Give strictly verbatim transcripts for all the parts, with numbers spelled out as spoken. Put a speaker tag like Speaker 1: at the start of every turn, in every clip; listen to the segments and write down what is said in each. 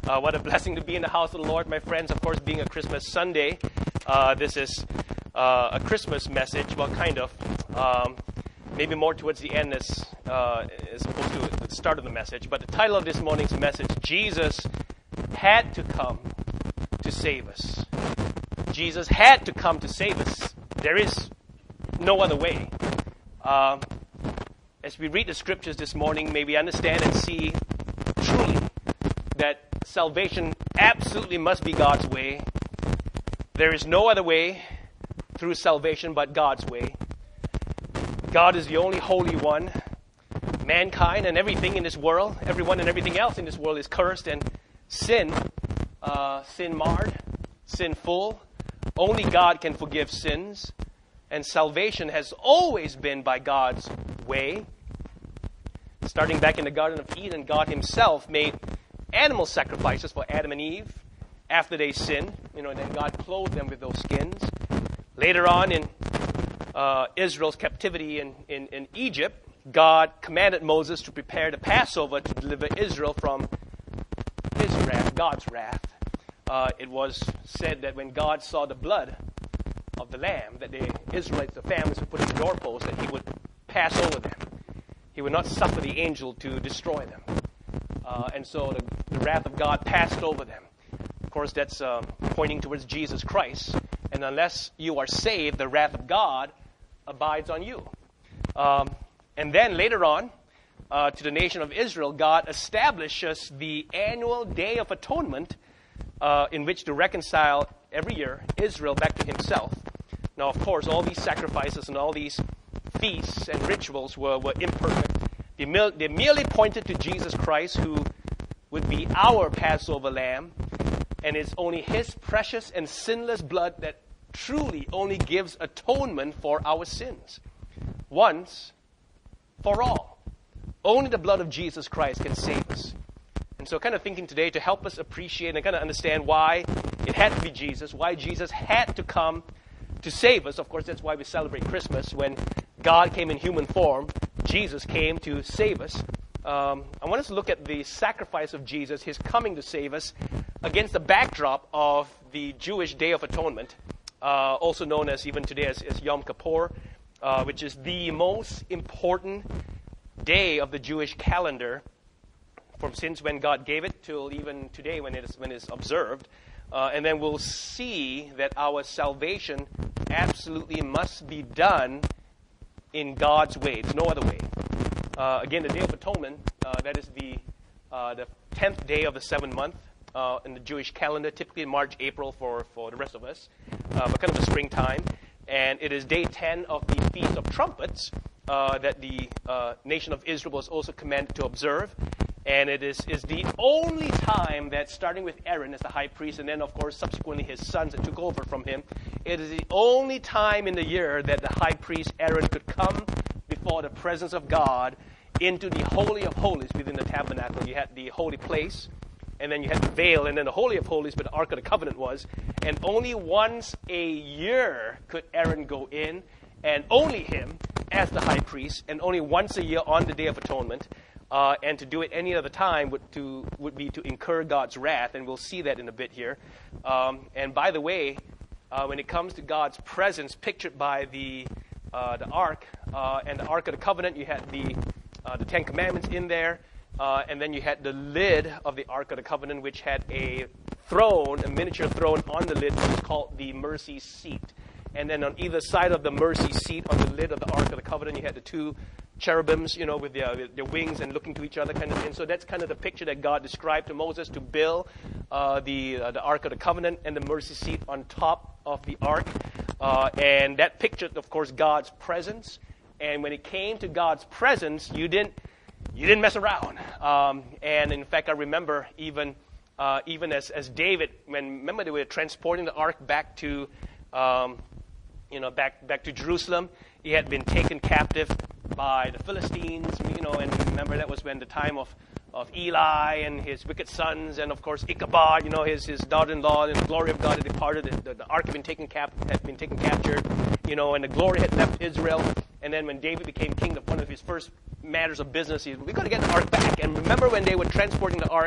Speaker 1: Uh, what a blessing to be in the house of the Lord, my friends. Of course, being a Christmas Sunday, uh, this is uh, a Christmas message. Well, kind of. Um, maybe more towards the end as, uh, as opposed to the start of the message. But the title of this morning's message, Jesus had to come to save us. Jesus had to come to save us. There is no other way. Uh, as we read the scriptures this morning, may we understand and see truly that salvation absolutely must be God's way. There is no other way through salvation but God's way. God is the only Holy One. Mankind and everything in this world, everyone and everything else in this world is cursed and sin, uh, sin marred, sinful. Only God can forgive sins. And salvation has always been by God's way. Starting back in the Garden of Eden, God himself made animal sacrifices for Adam and Eve after they sinned, you know, and then God clothed them with those skins. Later on in uh, Israel's captivity in, in, in Egypt, God commanded Moses to prepare the Passover to deliver Israel from his wrath, God's wrath. Uh, it was said that when God saw the blood of the lamb, that the Israelites, the families would put in the doorpost, that he would pass over them. He would not suffer the angel to destroy them. Uh, and so the, the wrath of God passed over them. Of course, that's uh, pointing towards Jesus Christ. And unless you are saved, the wrath of God abides on you. Um, and then later on, uh, to the nation of Israel, God establishes the annual Day of Atonement uh, in which to reconcile every year Israel back to himself. Now, of course, all these sacrifices and all these feasts and rituals were, were imperfect. They, mer- they merely pointed to Jesus Christ, who would be our Passover lamb, and it's only his precious and sinless blood that truly only gives atonement for our sins. Once for all. Only the blood of Jesus Christ can save us. And so kind of thinking today to help us appreciate and kind of understand why it had to be Jesus, why Jesus had to come to save us. Of course, that's why we celebrate Christmas. When God came in human form, Jesus came to save us. Um, I want us to look at the sacrifice of Jesus, his coming to save us, against the backdrop of the Jewish Day of Atonement, uh, also known as even today as, as Yom Kippur, uh, which is the most important day of the Jewish calendar from since when God gave it till even today when it is, when it's observed. Uh, and then we'll see that our salvation absolutely must be done in God's way. It's no other way. Uh, again, the Day of Atonement, uh, that is the uh, the tenth day of the seventh month uh, in the Jewish calendar, typically in March, April for, for the rest of us, uh, but kind of a springtime. And it is day ten of the Feast of Trumpets uh, that the uh, nation of Israel was also commanded to observe. And it is, is the only time that, starting with Aaron as the high priest, and then, of course, subsequently his sons that took over from him, it is the only time in the year that the high priest Aaron could come before the presence of God into the Holy of Holies within the tabernacle. You had the holy place, and then you had the veil, and then the Holy of Holies, but the Ark of the Covenant was. And only once a year could Aaron go in, and only him as the high priest, and only once a year on the Day of Atonement. Uh, and to do it any other time would, to, would be to incur God's wrath, and we'll see that in a bit here. Um, and by the way, uh, when it comes to God's presence pictured by the uh, the Ark uh, and the Ark of the Covenant, you had the uh, the Ten Commandments in there, uh, and then you had the lid of the Ark of the Covenant, which had a throne, a miniature throne on the lid, which was called the mercy seat. And then on either side of the mercy seat, on the lid of the Ark of the Covenant, you had the two cherubims, you know, with their, with their wings and looking to each other, kind of. And so that's kind of the picture that God described to Moses to build uh, the uh, the Ark of the Covenant and the mercy seat on top of the Ark. Uh, and that pictured, of course, God's presence. And when it came to God's presence, you didn't you didn't mess around. Um, and in fact, I remember even uh, even as as David, when remember they were transporting the Ark back to um, you know back back to Jerusalem. He had been taken captive by the Philistines, you know, and remember that was when the time of, of Eli and his wicked sons, and of course Ichabod, you know, his his daughter-in-law, and the glory of God had departed. The, the, the ark had been taken cap had been taken captured, you know, and the glory had left Israel. And then when David became king, one of his first matters of business is we got to get the ark back. And remember when they were transporting the ark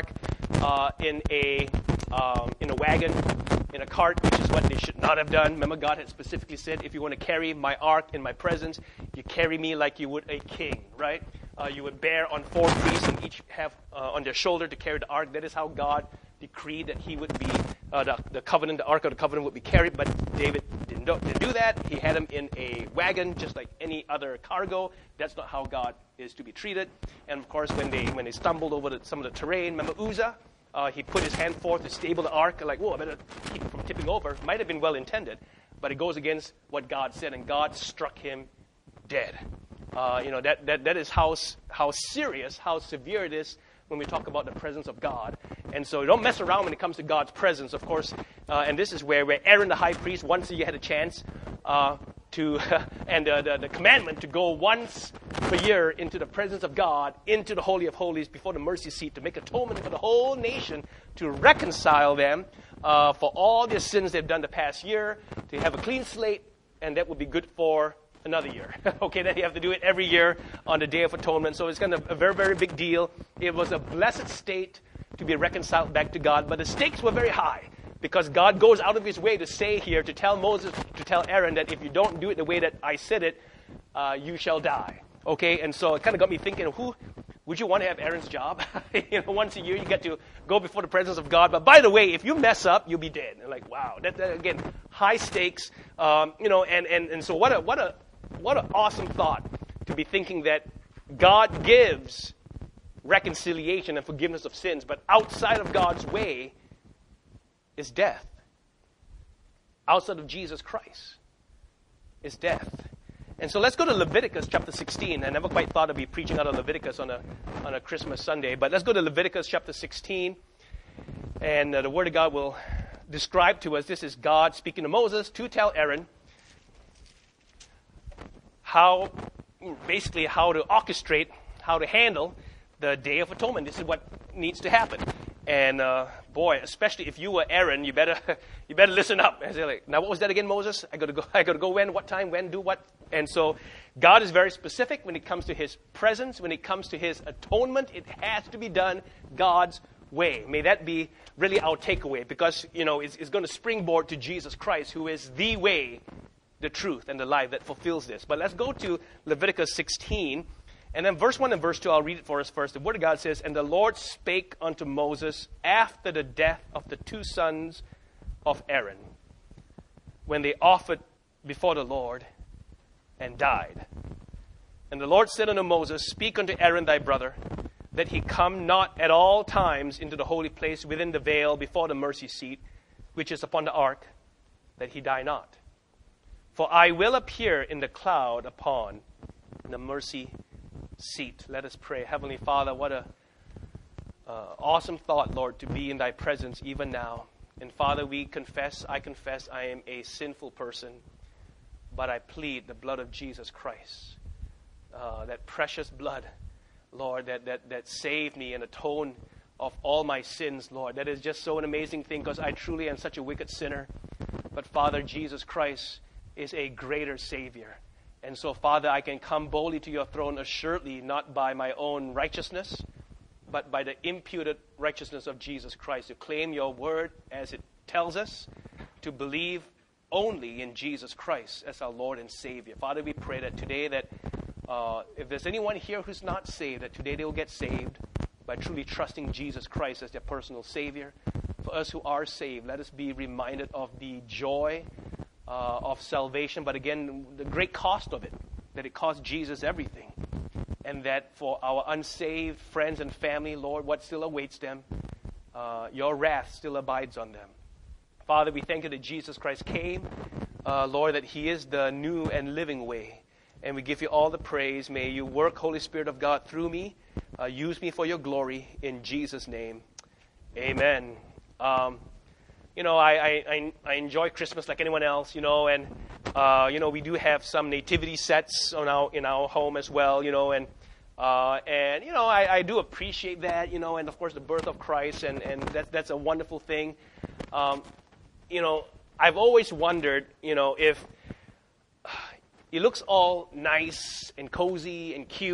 Speaker 1: uh, in a um, in a wagon, in a cart, which is what they should not have done. Remember, God had specifically said, if you want to carry my ark in my presence, you carry me like you would a king, right? Uh, you would bear on four priests and each have uh, on their shoulder to carry the ark. That is how God decreed that he would be, uh, the, the covenant, the ark of the covenant would be carried. But David didn't do, didn't do that. He had him in a wagon, just like any other cargo. That's not how God is to be treated. And of course, when they when they stumbled over the, some of the terrain, remember Uzzah? Uh, he put his hand forth to stable the ark, like, whoa, I better keep it from tipping over. Might have been well intended, but it goes against what God said, and God struck him dead. Uh, you know, that, that, that is how, how serious, how severe it is when we talk about the presence of God. And so don't mess around when it comes to God's presence, of course. Uh, and this is where, where Aaron the high priest, once he had a chance uh, to, and uh, the, the commandment to go once per year into the presence of God, into the Holy of Holies, before the mercy seat, to make atonement for the whole nation, to reconcile them uh, for all their sins they've done the past year, to have a clean slate, and that would be good for another year. Okay, then you have to do it every year on the Day of Atonement. So it's kind of a very, very big deal. It was a blessed state to be reconciled back to God, but the stakes were very high because God goes out of his way to say here, to tell Moses, to tell Aaron that if you don't do it the way that I said it, uh, you shall die. Okay, and so it kind of got me thinking, who would you want to have Aaron's job? You know, once a year you get to go before the presence of God. But by the way, if you mess up, you'll be dead. And like, wow, that, that again, high stakes. Um, you know, and, and, and so what a what a what an awesome thought to be thinking that God gives reconciliation and forgiveness of sins, but outside of God's way is death. Outside of Jesus Christ is death. And so let's go to Leviticus chapter sixteen. I never quite thought I'd be preaching out of Leviticus on a on a Christmas Sunday, but let's go to Leviticus chapter sixteen. And uh, the Word of God will describe to us, this is God speaking to Moses to tell Aaron how, basically how to orchestrate, how to handle the Day of Atonement. This is what needs to happen. And uh, boy, especially if you were Aaron, you better you better listen up. And say like, now what was that again, Moses? I got to go. I got to go when? What time? When? Do what? And so, God is very specific when it comes to His presence. When it comes to His atonement, it has to be done God's way. May that be really our takeaway, because you know it's, it's going to springboard to Jesus Christ, who is the way, the truth, and the life that fulfills this. But let's go to Leviticus sixteen. And then verse one and verse two, I'll read it for us first. The Word of God says, "And the Lord spake unto Moses after the death of the two sons of Aaron, when they offered before the Lord and died. And the Lord said unto Moses, Speak unto Aaron thy brother, that he come not at all times into the holy place within the veil before the mercy seat, which is upon the ark, that he die not. For I will appear in the cloud upon the mercy seat." Let us pray. Heavenly Father, what a uh, awesome thought, Lord, to be in thy presence even now. And Father, we confess, I confess I am a sinful person, but I plead the blood of Jesus Christ, uh, that precious blood, Lord, that, that, that saved me and atoned of all my sins, Lord. That is just so an amazing thing, because I truly am such a wicked sinner. But Father, Jesus Christ is a greater Savior. And so, Father, I can come boldly to your throne assuredly, not by my own righteousness, but by the imputed righteousness of Jesus Christ, to claim your word as it tells us, to believe only in Jesus Christ as our Lord and Savior. Father, we pray that today that uh, if there's anyone here who's not saved, that today they will get saved by truly trusting Jesus Christ as their personal Savior. For us who are saved, let us be reminded of the joy Uh, of salvation, but again, the great cost of it, that it cost Jesus everything. And that for our unsaved friends and family, Lord, what still awaits them, uh, your wrath still abides on them. Father, we thank you that Jesus Christ came, uh, Lord, that he is the new and living way. And we give you all the praise. May you work, Holy Spirit of God, through me. Uh, use me for your glory. In Jesus' name, amen. Um, You know, I, I, I enjoy Christmas like anyone else, you know, and, uh, you know, we do have some nativity sets on our, in our home as well, you know, and, uh, and you know, I, I do appreciate that, you know, and, of course, the birth of Christ, and, and that, that's a wonderful thing. Um, you know, I've always wondered, you know, if it looks all nice and cozy and cute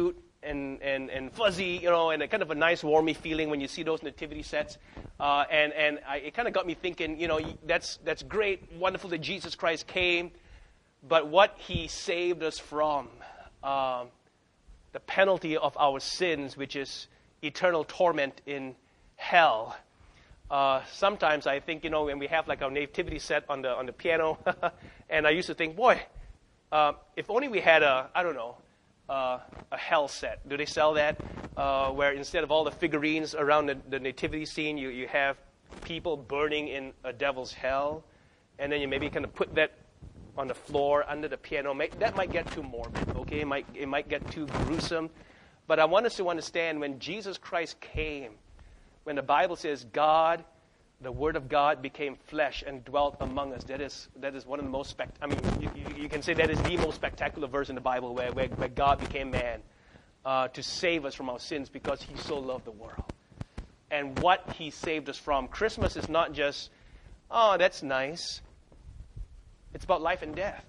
Speaker 1: and, and, and fuzzy, you know, and a kind of a nice, warmy feeling when you see those nativity sets. Uh, and and I, it kind of got me thinking, you know, that's that's great, wonderful that Jesus Christ came, but what he saved us from, um, the penalty of our sins, which is eternal torment in hell. Uh, sometimes I think, you know, when we have like our nativity set on the on the piano, and I used to think, boy, uh, if only we had a, I don't know, uh, a hell set. Do they sell that? Uh, where instead of all the figurines around the, the nativity scene, you, you have people burning in a devil's hell, and then you maybe kind of put that on the floor under the piano. That might get too morbid, okay? It might, it might get too gruesome. But I want us to understand when Jesus Christ came, when the Bible says God, the Word of God became flesh and dwelt among us, that is that is one of the most, spect- I mean, you, you can say that is the most spectacular verse in the Bible where, where, where God became man uh, to save us from our sins because he so loved the world. And what he saved us from. Christmas is not just, oh, that's nice. It's about life and death.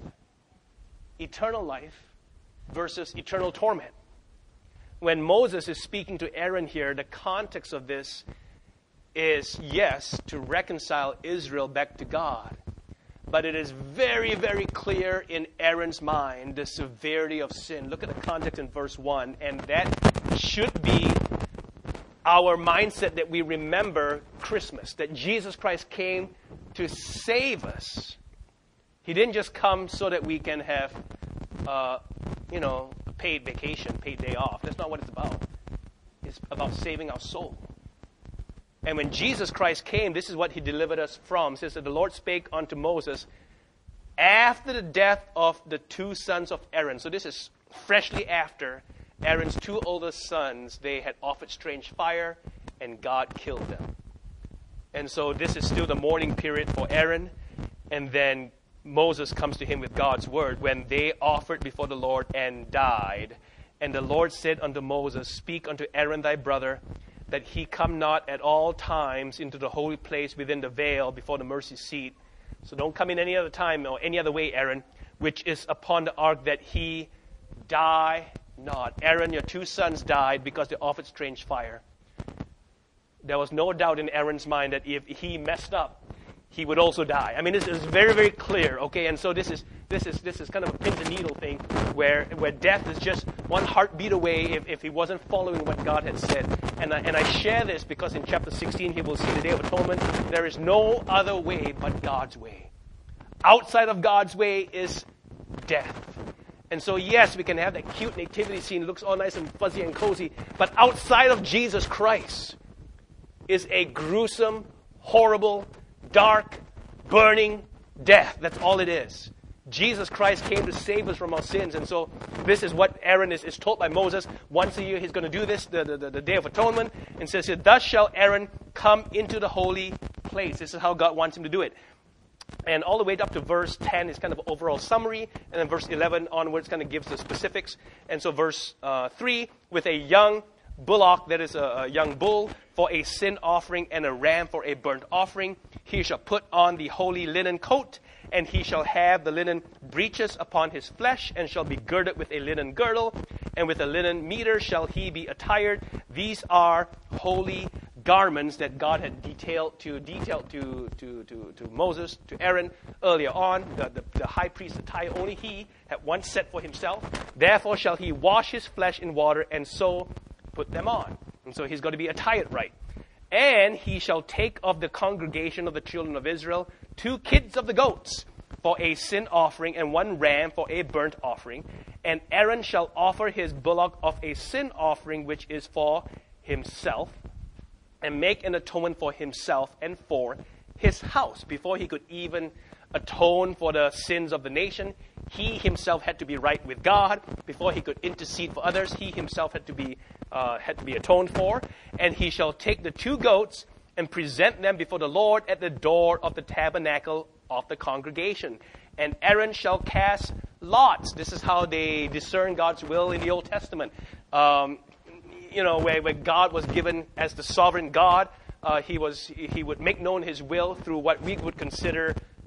Speaker 1: Eternal life versus eternal torment. When Moses is speaking to Aaron here, the context of this is, yes, to reconcile Israel back to God. But it is very, very clear in Aaron's mind the severity of sin. Look at the context in verse one. And that should be our mindset that we remember Christmas, that Jesus Christ came to save us. He didn't just come so that we can have, uh, you know, a paid vacation, paid day off. That's not what it's about. It's about saving our soul. And when Jesus Christ came, this is what he delivered us from. It says that the Lord spake unto Moses after the death of the two sons of Aaron. So this is freshly after Aaron's two oldest sons. They had offered strange fire, and God killed them. And so this is still the mourning period for Aaron. And then Moses comes to him with God's word when they offered before the Lord and died. And the Lord said unto Moses, speak unto Aaron thy brother, that he come not at all times into the holy place within the veil before the mercy seat. So don't come in any other time or any other way, Aaron, which is upon the ark, that he die not. Aaron, your two sons died because they offered strange fire. There was no doubt in Aaron's mind that if he messed up, he would also die. I mean, this is very, very clear, okay? And so this is this is this is kind of a pins and needle thing where where death is just one heartbeat away if, if he wasn't following what God had said. And I, and I share this because in chapter sixteen, he will see the Day of Atonement. There is no other way but God's way. Outside of God's way is death. And so, yes, we can have that cute nativity scene. It looks all nice and fuzzy and cozy. But outside of Jesus Christ is a gruesome, horrible, dark, burning death. That's all it is. Jesus Christ came to save us from our sins. And so this is what Aaron is, is told by Moses. Once a year he's going to do this, the, the, the Day of Atonement. And says here, thus shall Aaron come into the holy place. This is how God wants him to do it. And all the way up to verse ten is kind of an overall summary. And then verse eleven onwards kind of gives the specifics. And so verse uh, three, with a young bullock, that is a, a young bull, for a sin offering, and a ram for a burnt offering, he shall put on the holy linen coat, and he shall have the linen breeches upon his flesh, and shall be girded with a linen girdle, and with a linen mitre shall he be attired. These are holy garments that God had detailed to detail to, to, to, to Moses, to Aaron earlier on. The, the, the high priest attire only he had once set for himself. Therefore shall he wash his flesh in water, and so put them on. And so he's got to be attired right. And he shall take of the congregation of the children of Israel two kids of the goats for a sin offering, and one ram for a burnt offering. And Aaron shall offer his bullock of a sin offering, which is for himself, and make an atonement for himself and for his house. Before he could even atone for the sins of the nation, he himself had to be right with God. Before he could intercede for others, he himself had to be uh, had to be atoned for. And he shall take the two goats and present them before the Lord at the door of the tabernacle of the congregation. And Aaron shall cast lots. This is how they discern God's will in the Old Testament. Um, you know, where, where God was given as the sovereign God, uh, he was he would make known his will through what we would consider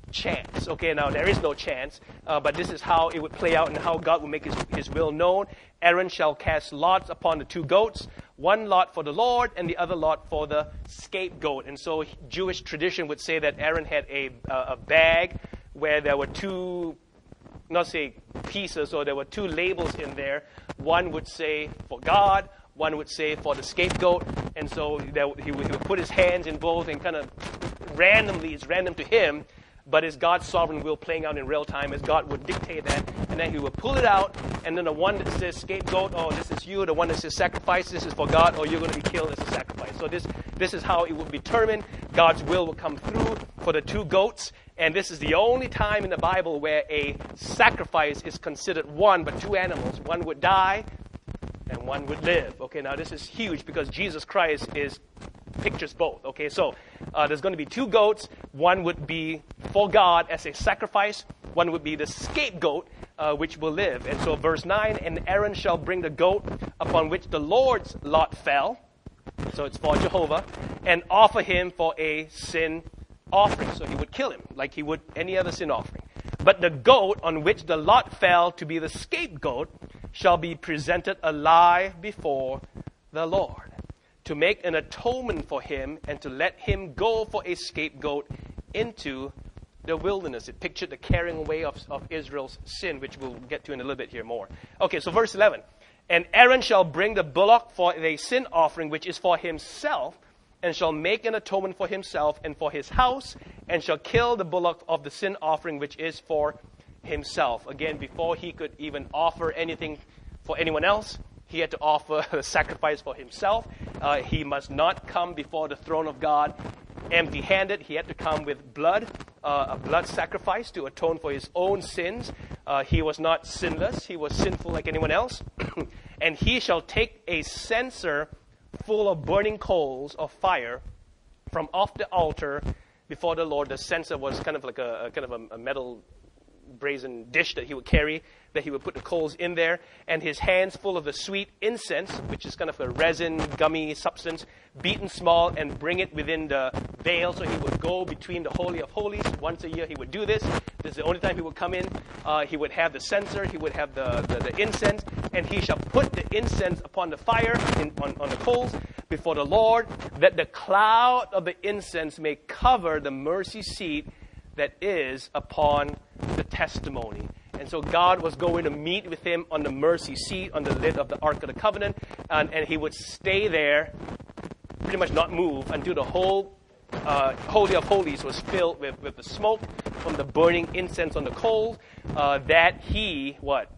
Speaker 1: chance. Okay, now there is no chance, uh, but this is how it would play out and how God would make his, his will known. Aaron shall cast lots upon the two goats, one lot for the Lord and the other lot for the scapegoat. And so Jewish tradition would say that Aaron had a, uh, a bag where there were two, not say pieces, or there were two labels in there. One would say for God, one would say for the scapegoat. And so there, he, would, he would put his hands in both and kind of randomly, it's random to him, but it's God's sovereign will playing out in real time as God would dictate that. And then he would pull it out, and then the one that says scapegoat, oh, this is you. The one that says sacrifice, this is for God, or you're going to be killed as a sacrifice. So this, this is how it would be determined. God's will will come through for the two goats. And this is the only time in the Bible where a sacrifice is considered one, but two animals. One would die, and one would live. Okay, now this is huge because Jesus Christ is pictures both. Okay, so uh, there's going to be two goats. One would be for God as a sacrifice. One would be the scapegoat, uh, which will live. And so verse nine, and Aaron shall bring the goat upon which the Lord's lot fell. So it's for Jehovah. And offer him for a sin offering. So he would kill him like he would any other sin offering. But the goat on which the lot fell to be the scapegoat shall be presented alive before the Lord, to make an atonement for him and to let him go for a scapegoat into the wilderness. It pictured the carrying away of, of Israel's sin, which we'll get to in a little bit here more. Okay, so verse eleven. And Aaron shall bring the bullock for a sin offering, which is for himself, and shall make an atonement for himself and for his house, and shall kill the bullock of the sin offering, which is for himself. Again, before he could even offer anything for anyone else, he had to offer a sacrifice for himself. Uh, he must not come before the throne of God empty-handed. He had to come with blood, uh, a blood sacrifice to atone for his own sins. Uh, he was not sinless. He was sinful like anyone else. And he shall take a censer full of burning coals of fire from off the altar before the Lord. The censer was kind of like a, a kind of a, a metal brazen dish that he would carry, that he would put the coals in there, and his hands full of the sweet incense, which is kind of a resin, gummy substance, beaten small, and bring it within the veil. So he would go between the Holy of Holies. Once a year he would do this. This is the only time he would come in. Uh, he would have the censer, he would have the, the, the incense, and he shall put the incense upon the fire, in, on, on the coals, before the Lord, that the cloud of the incense may cover the mercy seat that is upon the testimony. And so God was going to meet with him on the mercy seat, on the lid of the Ark of the Covenant, and, and he would stay there, pretty much not move, until the whole uh, Holy of Holies was filled with, with the smoke from the burning incense on the coals, uh, that he, what?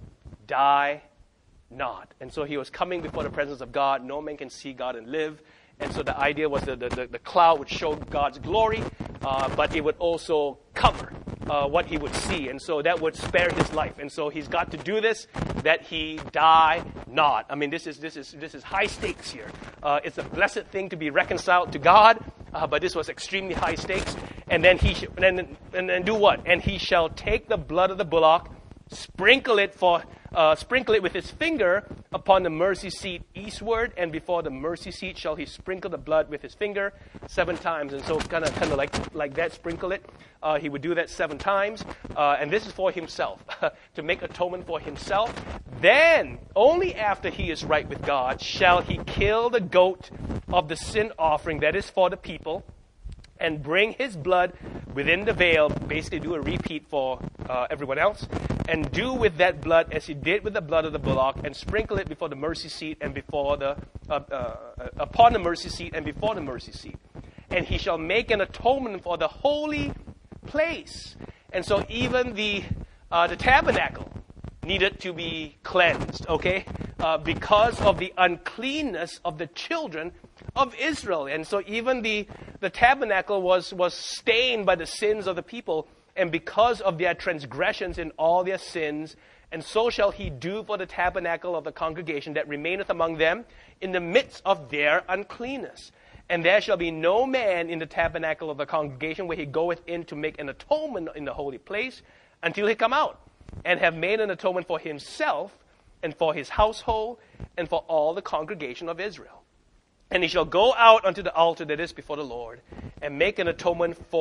Speaker 1: Die not. And so he was coming before the presence of God. No man can see God and live. And so the idea was that the, the, the cloud would show God's glory, uh, but it would also cover uh, what he would see. And so that would spare his life. And so he's got to do this, that he die not. I mean, this is this is this is high stakes here. Uh, it's a blessed thing to be reconciled to God, uh, but this was extremely high stakes. And then he sh- and, then, and then do what? And he shall take the blood of the bullock, sprinkle it for uh, sprinkle it with his finger upon the mercy seat eastward, and before the mercy seat shall he sprinkle the blood with his finger seven times. And so kind of kind of like like that, sprinkle it. Uh, he would do that seven times, uh, and this is for himself, to make atonement for himself. Then, only after he is right with God, shall he kill the goat of the sin offering that is for the people, and bring his blood within the veil, basically do a repeat for uh, everyone else, and do with that blood as he did with the blood of the bullock, and sprinkle it before the mercy seat and before the uh, uh, upon the mercy seat and before the mercy seat. And he shall make an atonement for the holy place. And so even the uh, the tabernacle needed to be cleansed, okay, uh, because of the uncleanness of the children of Israel. And so even the, the tabernacle was, was stained by the sins of the people, and because of their transgressions in all their sins, and so shall he do for the tabernacle of the congregation that remaineth among them in the midst of their uncleanness. And there shall be no man in the tabernacle of the congregation where he goeth in to make an atonement in the holy place until he come out, and have made an atonement for himself and for his household and for all the congregation of Israel. And he shall go out unto the altar that is before the Lord, and make an atonement for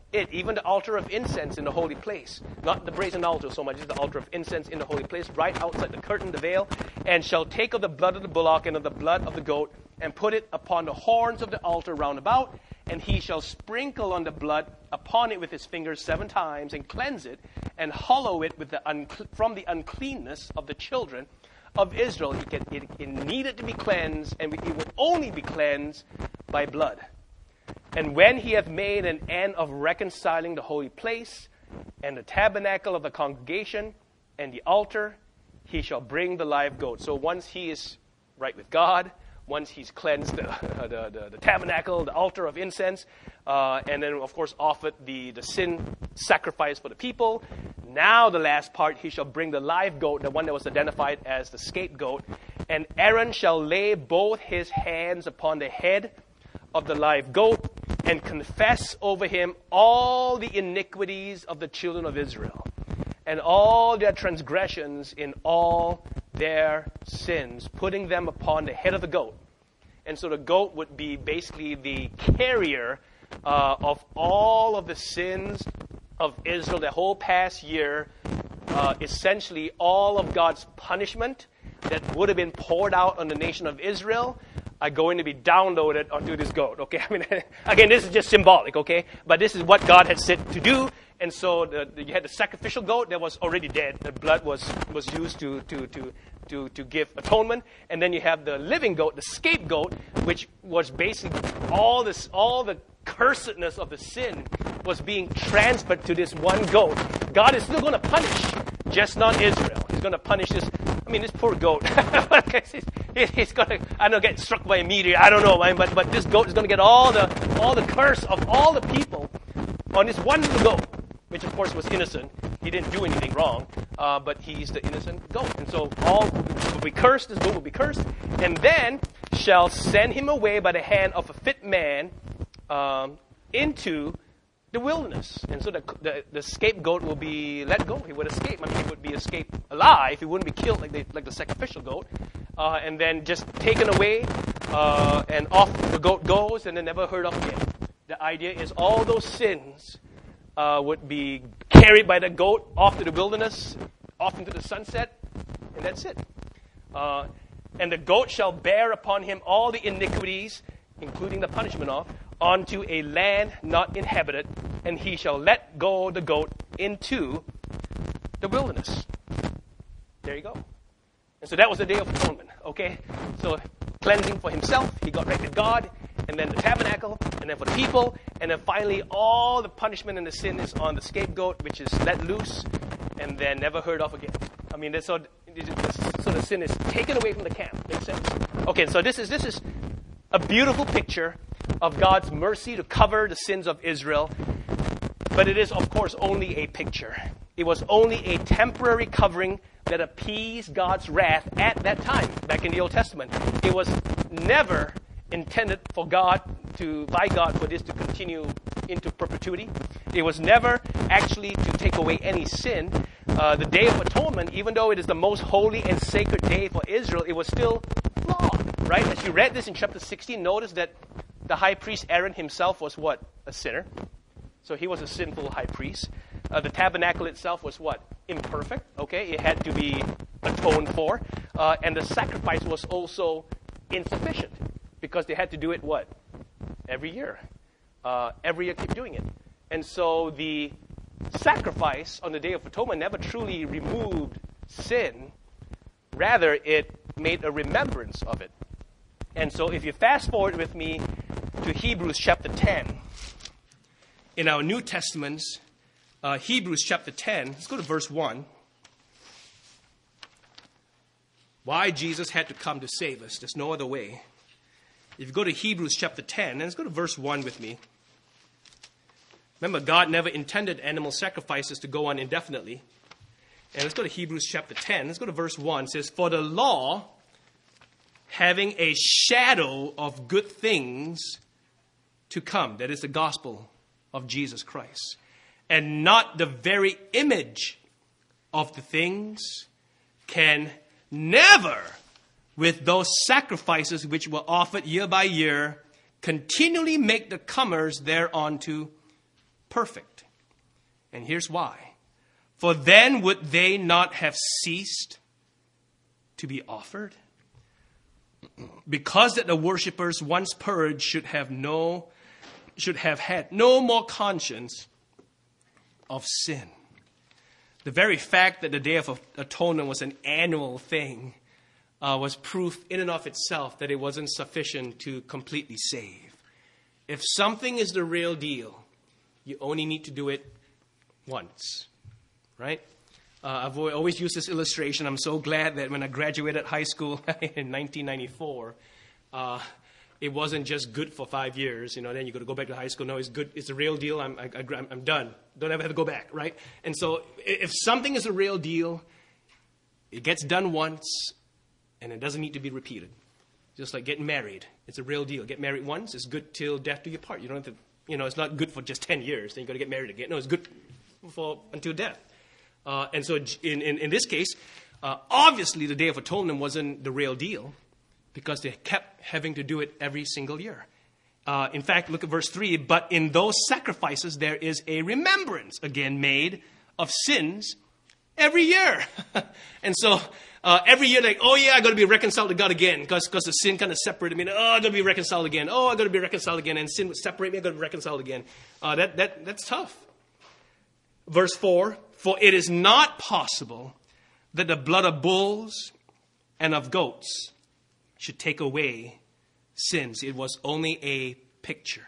Speaker 1: it, even the altar of incense in the holy place, not the brazen altar so much as the altar of incense in the holy place, right outside the curtain, the veil, and shall take of the blood of the bullock and of the blood of the goat, and put it upon the horns of the altar round about, and he shall sprinkle on the blood upon it with his fingers seven times, and cleanse it, and hallow it with the uncle- from the uncleanness of the children of Israel. It, can, it, it needed to be cleansed, and it would only be cleansed by blood. And when he hath made an end of reconciling the holy place, and the tabernacle of the congregation, and the altar, he shall bring the live goat. So once he is right with God, once he's cleansed the, the, the, the tabernacle, the altar of incense, uh, and then, of course, offered the, the sin sacrifice for the people, now the last part, he shall bring the live goat, the one that was identified as the scapegoat, and Aaron shall lay both his hands upon the head of the live goat and confess over him all the iniquities of the children of Israel and all their transgressions in all their sins, putting them upon the head of the goat. And so the goat would be basically the carrier uh, of all of the sins of Israel the whole past year, uh, essentially all of God's punishment that would have been poured out on the nation of Israel are going to be downloaded onto this goat, okay? I mean, again, this is just symbolic, okay? But this is what God had said to do. And so the, the, you had the sacrificial goat that was already dead. The blood was, was used to, to, to, to, to give atonement. And then you have the living goat, the scapegoat, which was basically all this, all the cursedness of the sin was being transferred to this one goat. God is still going to punish, just not Israel. He's going to punish this. I mean, this poor goat. he's, he's going to, I don't know, get struck by a meteor. I don't know, but but this goat is going to get all the all the curse of all the people on this one little goat, which of course was innocent. He didn't do anything wrong, uh, but he's the innocent goat. And so all will be cursed. This goat will be cursed, and then shall send him away by the hand of a fit man um, into the wilderness. And so the, the the scapegoat will be let go. He would escape. I mean, he would be escaped alive. He wouldn't be killed like the, like the sacrificial goat. Uh, and then just taken away, uh, and off the goat goes, and then never heard of again. The idea is all those sins uh, would be carried by the goat off to the wilderness, off into the sunset, and that's it. Uh, and the goat shall bear upon him all the iniquities, including the punishment of, onto a land not inhabited, and he shall let go the goat into the wilderness. There you go. And so that was the Day of Atonement, okay? So cleansing for himself, he got right with God, and then the tabernacle, and then for the people, and then finally all the punishment and the sin is on the scapegoat, which is let loose, and then never heard of again. I mean, so, so the sin is taken away from the camp. Makes sense? Okay, so this is this is a beautiful picture of God's mercy to cover the sins of Israel. But it is, of course, only a picture. It was only a temporary covering that appeased God's wrath at that time, back in the Old Testament. It was never intended for God to, by God, for this to continue into perpetuity. It was never actually to take away any sin. Uh, the Day of Atonement, even though it is the most holy and sacred day for Israel, it was still flawed, right? As you read this in chapter sixteen, notice that the high priest Aaron himself was what? A sinner. So he was a sinful high priest. Uh, the tabernacle itself was what? Imperfect. Okay, it had to be atoned for. Uh, and the sacrifice was also insufficient because they had to do it what? Every year. Uh, every year keep doing it. And so the sacrifice on the Day of Atonement never truly removed sin. Rather, it made a remembrance of it. And so if you fast forward with me to Hebrews chapter ten, in our New Testaments, uh, Hebrews chapter ten, let's go to verse one. Why Jesus had to come to save us. There's no other way. If you go to Hebrews chapter ten, and let's go to verse one with me. Remember, God never intended animal sacrifices to go on indefinitely. And let's go to Hebrews chapter ten. Let's go to verse one. It says, "For the law, having a shadow of good things to come," that is the gospel of Jesus Christ, "and not the very image of the things, can never, with those sacrifices which were offered year by year, continually make the comers thereunto perfect. And here's why. For then would they not have ceased to be offered? Because that the worshippers once purged should have no, should have had no more conscience of sin. The very fact that the Day of Atonement was an annual thing uh, was proof in and of itself that it wasn't sufficient to completely save. If something is the real deal, you only need to do it once, right? Uh, I've always used this illustration. I'm so glad that when I graduated high school in nineteen ninety-four, uh, it wasn't just good for five years. You know, then you got to go back to high school. No, it's good. It's a real deal. I'm, I, I, I'm done. Don't ever have to go back, right? And so if something is a real deal, it gets done once, and it doesn't need to be repeated. Just like getting married. It's a real deal. Get married once. It's good till death do you part. You don't have to, you know, it's not good for just ten years. Then you got to get married again. No, it's good for until death. Uh, and so in, in, in this case, uh, obviously the Day of Atonement wasn't the real deal because they kept having to do it every single year. Uh, in fact, look at verse three. But in those sacrifices there is a remembrance, again, made of sins every year. And so uh, every year, like, oh yeah, I got to be reconciled to God again because because the sin kind of separated me. Oh, I got to be reconciled again. Oh, I got to be reconciled again. And sin would separate me. I got to be reconciled again. Uh, that that that's tough. Verse four, for it is not possible that the blood of bulls and of goats should take away sins. It was only a picture.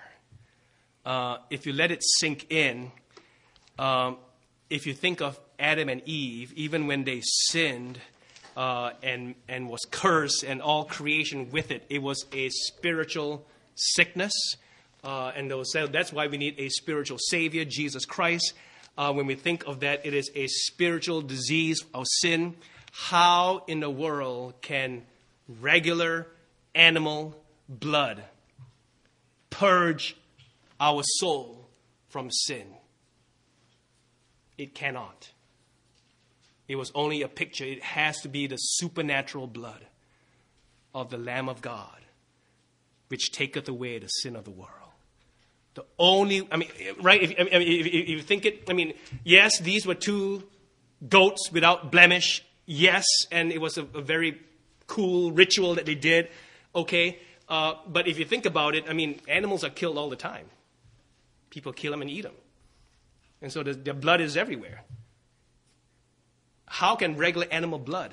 Speaker 1: Uh, if you let it sink in, um, if you think of Adam and Eve, even when they sinned uh, and, and was cursed and all creation with it, it was a spiritual sickness. Uh, and those, that's why we need a spiritual Savior, Jesus Christ. Uh, when we think of that, it is a spiritual disease of sin. How in the world can regular animal blood purge our soul from sin? It cannot. It was only a picture. It has to be the supernatural blood of the Lamb of God, which taketh away the sin of the world. The only, I mean, right, if, I mean, if, if you think it, I mean, yes, these were two goats without blemish, yes, and it was a, a very cool ritual that they did, okay, uh, but if you think about it, I mean, animals are killed all the time. People kill them and eat them. And so the, their blood is everywhere. How can regular animal blood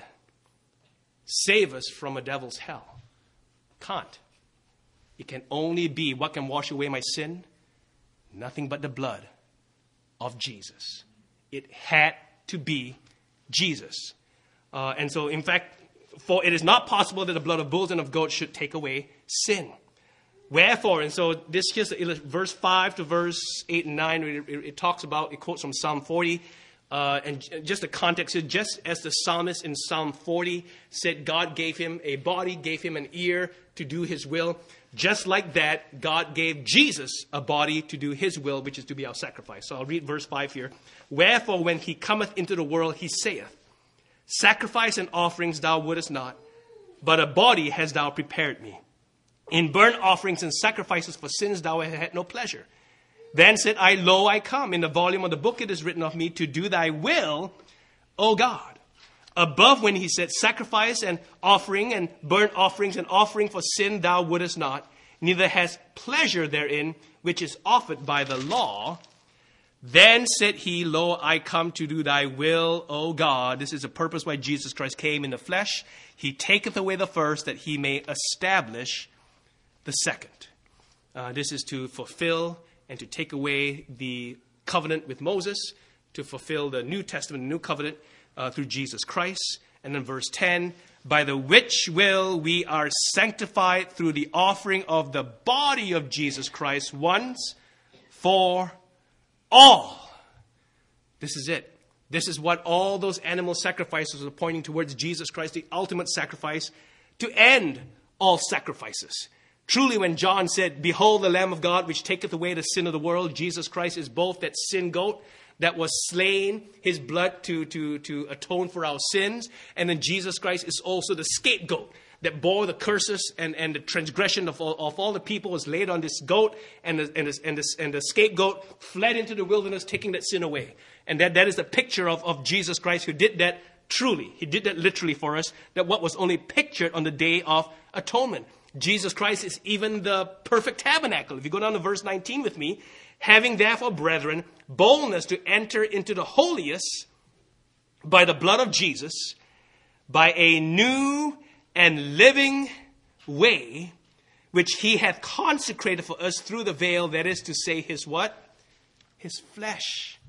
Speaker 1: save us from a devil's hell? Can't. It can only be, what can wash away my sin? Nothing but the blood of Jesus. It had to be Jesus. Uh, and so, in fact, for it is not possible that the blood of bulls and of goats should take away sin. Wherefore, and so this here's the, verse five to verse eight and nine, it, it, it talks about, it quotes from Psalm forty. Uh, and just the context is, just as the psalmist in Psalm forty said God gave him a body, gave him an ear to do his will, just like that, God gave Jesus a body to do his will, which is to be our sacrifice. So I'll read verse five here. Wherefore, when he cometh into the world, he saith, sacrifice and offerings thou wouldest not, but a body hast thou prepared me. In burnt offerings and sacrifices for sins thou hast had no pleasure. Then said I, lo, I come. In the volume of the book it is written of me to do thy will, O God. Above when he said sacrifice and offering and burnt offerings and offering for sin thou wouldest not, neither hast pleasure therein, which is offered by the law. Then said he, lo, I come to do thy will, O God. This is the purpose why Jesus Christ came in the flesh. He taketh away the first that he may establish the second. Uh, this is to fulfill and to take away the covenant with Moses, to fulfill the New Testament, the New Covenant uh, through Jesus Christ. And then verse ten, by the which will we are sanctified through the offering of the body of Jesus Christ once for all. This is it. This is what all those animal sacrifices are pointing towards, Jesus Christ, the ultimate sacrifice, to end all sacrifices. Truly, when John said, behold the Lamb of God, which taketh away the sin of the world, Jesus Christ is both that sin goat that was slain, his blood to, to, to atone for our sins. And then Jesus Christ is also the scapegoat that bore the curses and, and the transgression of all, of all the people was laid on this goat, and the, and, the, and, the, and the scapegoat fled into the wilderness, taking that sin away. And that, that is the picture of, of Jesus Christ, who did that truly. He did that literally for us, that what was only pictured on the Day of Atonement. Jesus Christ is even the perfect tabernacle. If you go down to verse nineteen with me, having therefore, brethren, boldness to enter into the holiest by the blood of Jesus, by a new and living way, which he hath consecrated for us through the veil, that is to say, his what? His flesh.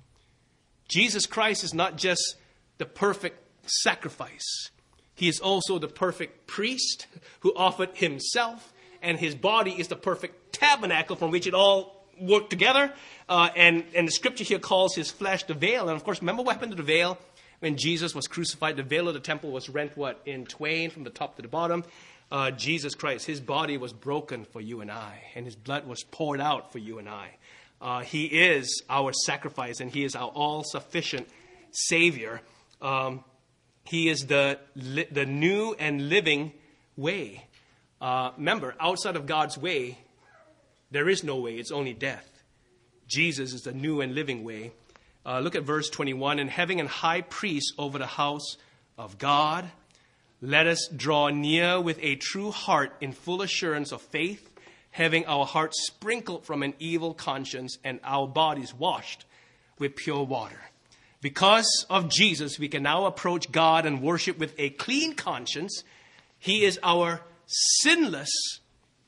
Speaker 1: Jesus Christ is not just the perfect sacrifice. He is also the perfect priest who offered himself, and his body is the perfect tabernacle from which it all worked together. Uh, and, and the scripture here calls his flesh the veil. And of course, remember what happened to the veil? When Jesus was crucified, the veil of the temple was rent, what, in twain from the top to the bottom. Uh, Jesus Christ, his body was broken for you and I, and his blood was poured out for you and I. Uh, he is our sacrifice, and he is our all-sufficient Savior. Um, he is the, li- the new and living way. Uh, remember, outside of God's way, there is no way. It's only death. Jesus is the new and living way. Uh, look at verse twenty-one. And having an high priest over the house of God, let us draw near with a true heart in full assurance of faith, having our hearts sprinkled from an evil conscience and our bodies washed with pure water. Because of Jesus, we can now approach God and worship with a clean conscience. He is our sinless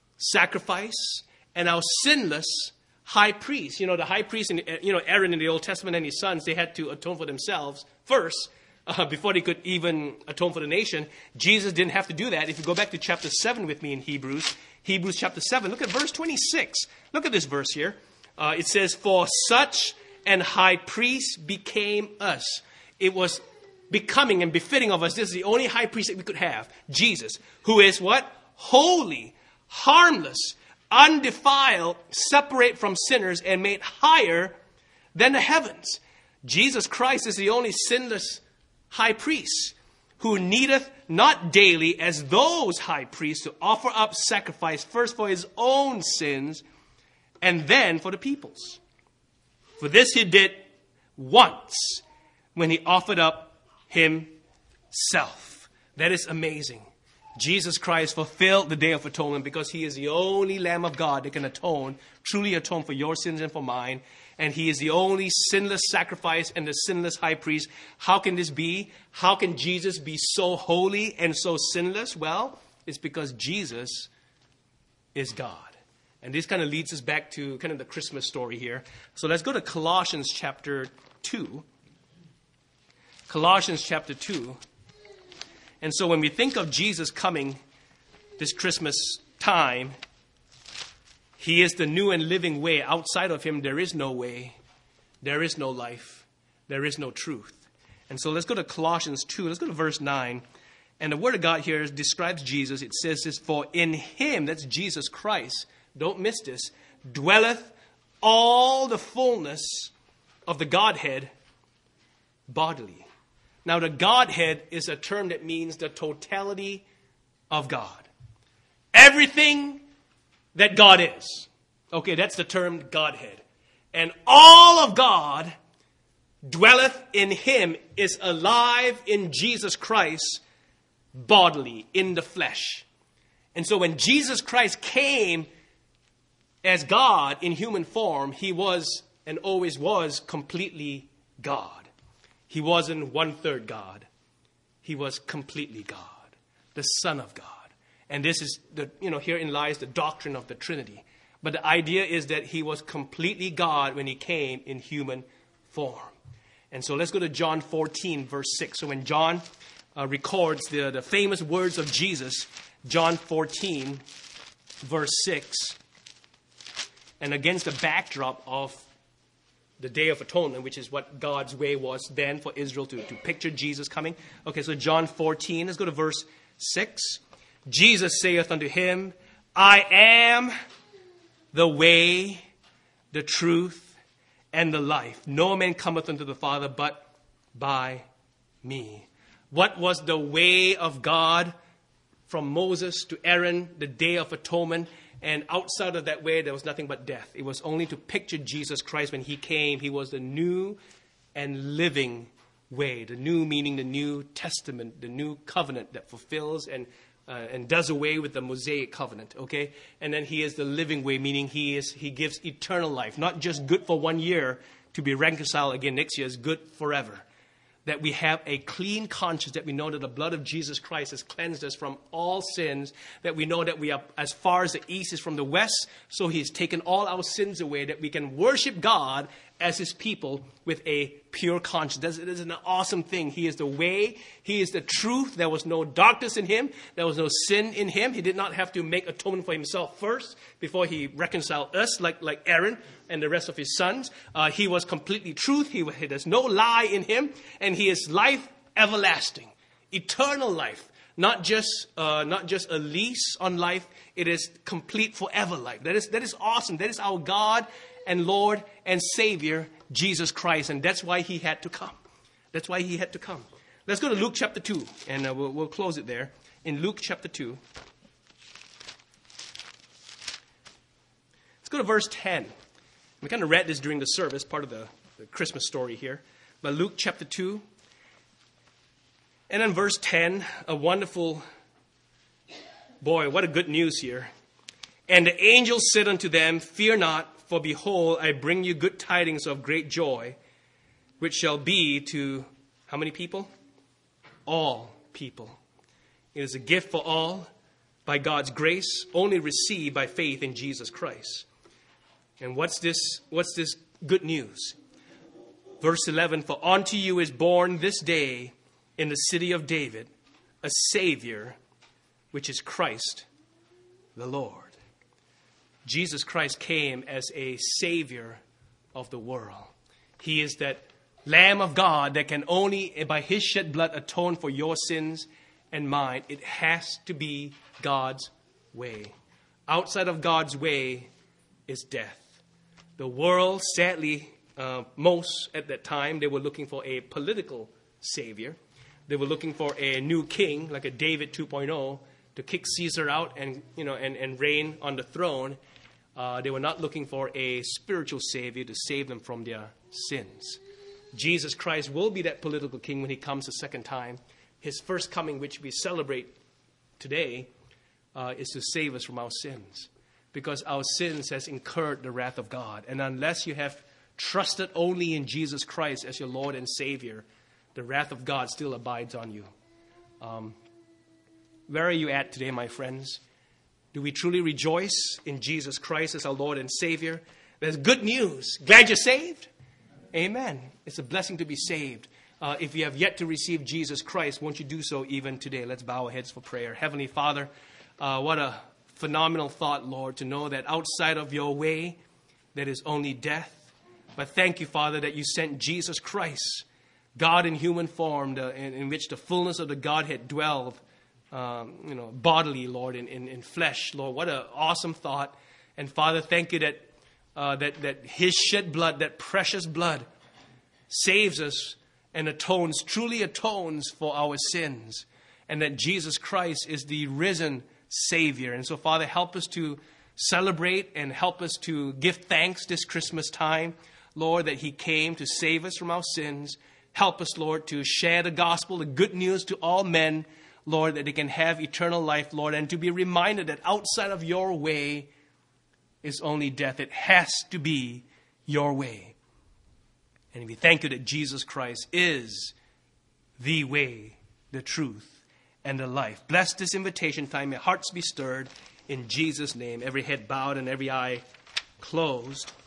Speaker 1: sacrifice and our sinless high priest. You know, the high priest, and you know, Aaron in the Old Testament and his sons, they had to atone for themselves first uh, before they could even atone for the nation. Jesus didn't have to do that. If you go back to chapter seven with me in Hebrews, Hebrews chapter seven, look at verse twenty-six. Look at this verse here. Uh, it says, for such an high priest became us. It was becoming and befitting of us. This is the only high priest that we could have. Jesus, who is what? Holy, harmless, undefiled, separate from sinners, and made higher than the heavens. Jesus Christ is the only sinless high priest, who needeth not daily as those high priests to offer up sacrifice, first for his own sins, and then for the people's. For this he did once, when he offered up himself. That is amazing. Jesus Christ fulfilled the Day of Atonement because he is the only Lamb of God that can atone, truly atone for your sins and for mine. And he is the only sinless sacrifice and the sinless high priest. How can this be? How can Jesus be so holy and so sinless? Well, it's because Jesus is God. And this kind of leads us back to kind of the Christmas story here. So let's go to Colossians chapter two. Colossians chapter two. And so when we think of Jesus coming this Christmas time, he is the new and living way. Outside of him, there is no way. There is no life. There is no truth. And so let's go to Colossians two. Let's go to verse nine. And the Word of God here describes Jesus. It says this, for in him, that's Jesus Christ, don't miss this, dwelleth all the fullness of the Godhead bodily. Now, the Godhead is a term that means the totality of God. Everything that God is. Okay, that's the term Godhead. And all of God dwelleth in him, is alive in Jesus Christ bodily, in the flesh. And so when Jesus Christ came as God in human form, he was and always was completely God. He wasn't one-third God. He was completely God, the Son of God. And this is, the you know, herein lies the doctrine of the Trinity. But the idea is that he was completely God when he came in human form. And so let's go to John fourteen, verse six. So when John uh, records the, the famous words of Jesus, John fourteen, verse six, and against the backdrop of the Day of Atonement, which is what God's way was then for Israel to, to picture Jesus coming. Okay, so John fourteen, let's go to verse six. Jesus saith unto him, I am the way, the truth, and the life. No man cometh unto the Father but by me. What was the way of God from Moses to Aaron, the Day of Atonement. And outside of that way, there was nothing but death. It was only to picture Jesus Christ when he came. He was the new and living way. The new meaning the New Testament, the new covenant that fulfills and uh, and does away with the Mosaic covenant. Okay, and then he is the living way, meaning he is he gives eternal life, not just good for one year to be reconciled again next year, is good forever. That we have a clean conscience, that we know that the blood of Jesus Christ has cleansed us from all sins, that we know that we are as far as the east is from the west, so he has taken all our sins away, that we can worship God as his people with a pure conscience. It is an awesome thing. He is the way. He is the truth. There was no darkness in him. There was no sin in him. He did not have to make atonement for himself first before he reconciled us like, like Aaron and the rest of his sons. Uh, he was completely truth. He, he, there's no lie in him. And he is life everlasting, eternal life. Not just uh, not just a lease on life. It is complete forever life. That is that is awesome. That is our God and Lord and Savior, Jesus Christ. And that's why he had to come. That's why he had to come. Let's go to Luke chapter two, and uh, we'll, we'll close it there. In Luke chapter two. Let's go to verse ten. We kind of read this during the service, part of the, the Christmas story here. But Luke chapter two. And then verse ten, a wonderful, boy, what a good news here. And the angel said unto them, Fear not, for behold, I bring you good tidings of great joy, which shall be to how many people? All people. It is a gift for all, by God's grace, only received by faith in Jesus Christ. And what's this, what's this good news? Verse eleven, For unto you is born this day in the city of David a Savior, which is Christ the Lord. Jesus Christ came as a Savior of the world. He is that Lamb of God that can only, by his shed blood, atone for your sins and mine. It has to be God's way. Outside of God's way is death. The world, sadly, uh, most at that time, they were looking for a political Savior. They were looking for a new king, like a David two point oh, to kick Caesar out and, you know, and, and reign on the throne. Uh, they were not looking for a spiritual Savior to save them from their sins. Jesus Christ will be that political king when he comes the second time. His first coming, which we celebrate today, uh, is to save us from our sins. Because our sins has incurred the wrath of God. And unless you have trusted only in Jesus Christ as your Lord and Savior, the wrath of God still abides on you. Um, where are you at today, my friends? Do we truly rejoice in Jesus Christ as our Lord and Savior? There's good news. Glad you're saved? Amen. It's a blessing to be saved. Uh, if you have yet to receive Jesus Christ, won't you do so even today? Let's bow our heads for prayer. Heavenly Father, uh, what a phenomenal thought, Lord, to know that outside of your way, there is only death. But thank you, Father, that you sent Jesus Christ, God in human form, the, in, in which the fullness of the Godhead dwelled, um, you know, bodily, Lord, in, in, in flesh, Lord. What an awesome thought. And Father, thank you that, uh, that, that his shed blood, that precious blood, saves us and atones, truly atones for our sins. And that Jesus Christ is the risen Savior. And so, Father, help us to celebrate and help us to give thanks this Christmas time, Lord, that he came to save us from our sins. Help us, Lord, to share the gospel, the good news to all men, Lord, that they can have eternal life, Lord, and to be reminded that outside of your way is only death. It has to be your way. And we thank you that Jesus Christ is the way, the truth, and the life. Bless this invitation time. May hearts be stirred in Jesus' name. Every head bowed and every eye closed.